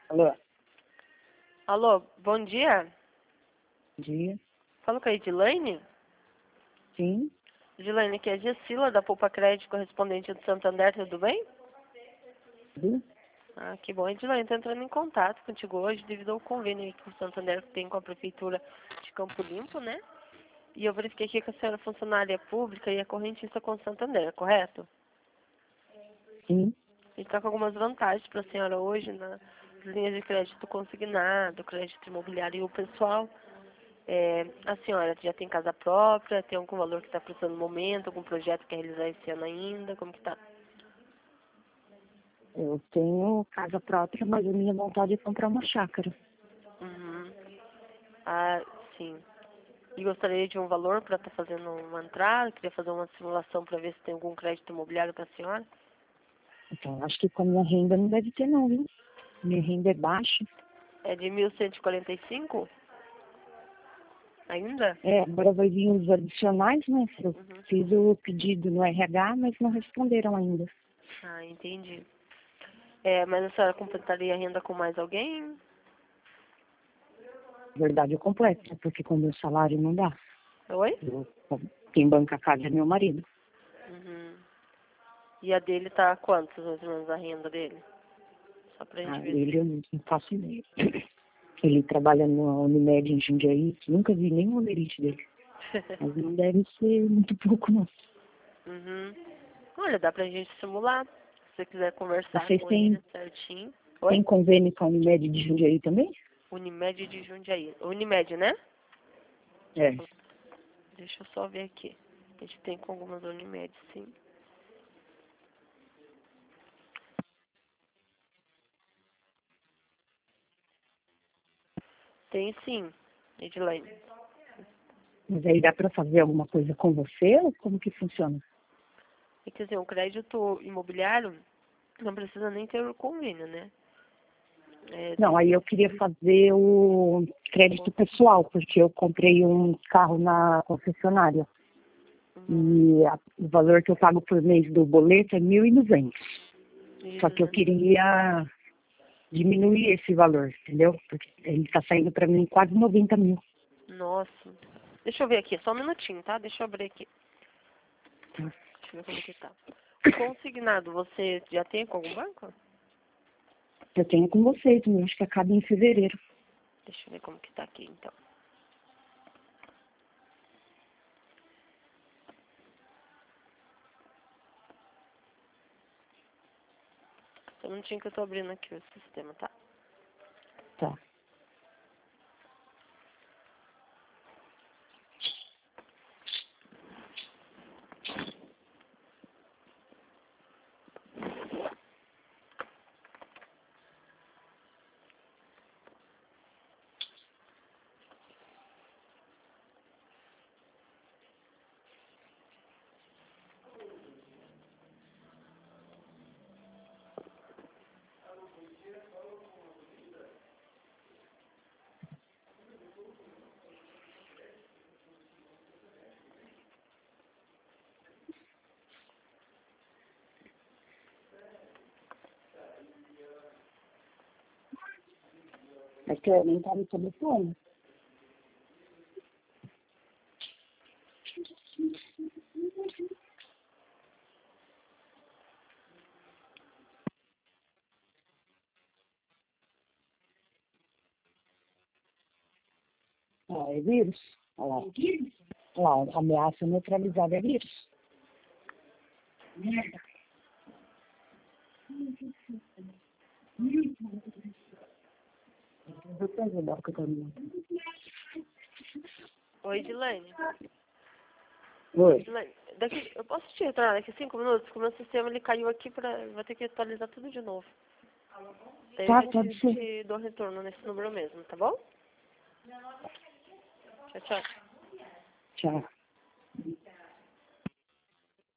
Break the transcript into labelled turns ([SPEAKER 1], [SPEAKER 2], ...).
[SPEAKER 1] Alô?
[SPEAKER 2] Alô, bom dia.
[SPEAKER 1] Bom dia.
[SPEAKER 2] Falo com a Edilene.
[SPEAKER 1] Sim.
[SPEAKER 2] Edilene, aqui é a Gessila da Poupa Crédito, correspondente do Santander, tudo bem?
[SPEAKER 1] Tudo?
[SPEAKER 2] Ah, que bom. Edilene, estou entrando em contato contigo hoje devido ao convênio que o Santander tem com a Prefeitura de Campo Limpo, né? E eu verifiquei aqui que a senhora é funcionária pública e é correntista com o Santander, correto?
[SPEAKER 1] Sim.
[SPEAKER 2] A gente está com algumas vantagens para a senhora hoje nas linhas de crédito consignado, crédito imobiliário e o pessoal. A senhora já tem casa própria, tem algum valor que está precisando no momento, algum projeto que quer realizar esse ano ainda, como que tá?
[SPEAKER 1] Eu tenho casa própria, mas a minha vontade é comprar uma chácara.
[SPEAKER 2] Uhum. Ah, sim. E gostaria de um valor para estar fazendo uma entrada, queria fazer uma simulação para ver se tem algum crédito imobiliário para a senhora.
[SPEAKER 1] Então, acho que com a minha renda não deve ter não, viu? Minha renda é baixa.
[SPEAKER 2] É de 1.145 ainda?
[SPEAKER 1] Agora vai vir os adicionais, né? Eu
[SPEAKER 2] Uhum.
[SPEAKER 1] fiz o pedido no RH, mas não responderam ainda.
[SPEAKER 2] Ah, entendi. Mas a senhora completaria a renda com mais alguém?
[SPEAKER 1] Na verdade é completa, porque com o meu salário não dá.
[SPEAKER 2] Oi?
[SPEAKER 1] Quem banca a casa é meu marido.
[SPEAKER 2] Uhum. E a dele tá quantos, mais ou menos, a renda dele? Só pra gente ver
[SPEAKER 1] Ele eu não faço ideia. Ele trabalha no Unimed em Jundiaí, nunca vi nenhum olerite dele. Mas não deve ser muito pouco, não.
[SPEAKER 2] Uhum. Olha, dá pra gente simular. Se você quiser conversar
[SPEAKER 1] Vocês
[SPEAKER 2] com
[SPEAKER 1] têm,
[SPEAKER 2] ele certinho.
[SPEAKER 1] têm
[SPEAKER 2] Oi?
[SPEAKER 1] convênio com a Unimed de Jundiaí também?
[SPEAKER 2] Unimed de Jundiaí. Unimed, né?
[SPEAKER 1] É.
[SPEAKER 2] Deixa eu só ver aqui. A gente tem com algumas Unimed, sim. Tem sim, Edilene.
[SPEAKER 1] Mas aí dá para fazer alguma coisa com você ou como que funciona?
[SPEAKER 2] E quer dizer, o crédito imobiliário não precisa nem ter o convênio, né?
[SPEAKER 1] Não, aí eu queria fazer o crédito pessoal, porque eu comprei um carro na concessionária.
[SPEAKER 2] Uhum.
[SPEAKER 1] E o valor que eu pago por mês do boleto é 1.200. Só que eu
[SPEAKER 2] 1.200.
[SPEAKER 1] queria diminuir esse valor, entendeu? Porque ele está saindo para mim quase 90 mil.
[SPEAKER 2] Nossa. Deixa eu ver aqui, só um minutinho, tá? Deixa eu abrir aqui.
[SPEAKER 1] Tá?
[SPEAKER 2] Deixa eu ver como que tá. O consignado, você já tem com algum banco?
[SPEAKER 1] Eu tenho com vocês, eu acho que acaba em fevereiro.
[SPEAKER 2] Deixa eu ver como que tá aqui, então. Só um minutinho que eu tô abrindo aqui o sistema, tá?
[SPEAKER 1] Tá. Mas quer aumentar no telefone? Ah, é vírus? Olha lá. Olha lá, ameaça neutralizada é vírus. Vou te ajudar com o caminho.
[SPEAKER 2] Oi, Edilene.
[SPEAKER 1] Oi.
[SPEAKER 2] Edilene, eu posso te retornar daqui 5 minutos? Porque o meu sistema ele caiu aqui vou ter que atualizar tudo de novo. Daí
[SPEAKER 1] Tá,
[SPEAKER 2] eu
[SPEAKER 1] pode ser.
[SPEAKER 2] te dou retorno nesse número mesmo, tá bom? Tchau, tchau.
[SPEAKER 1] Tchau.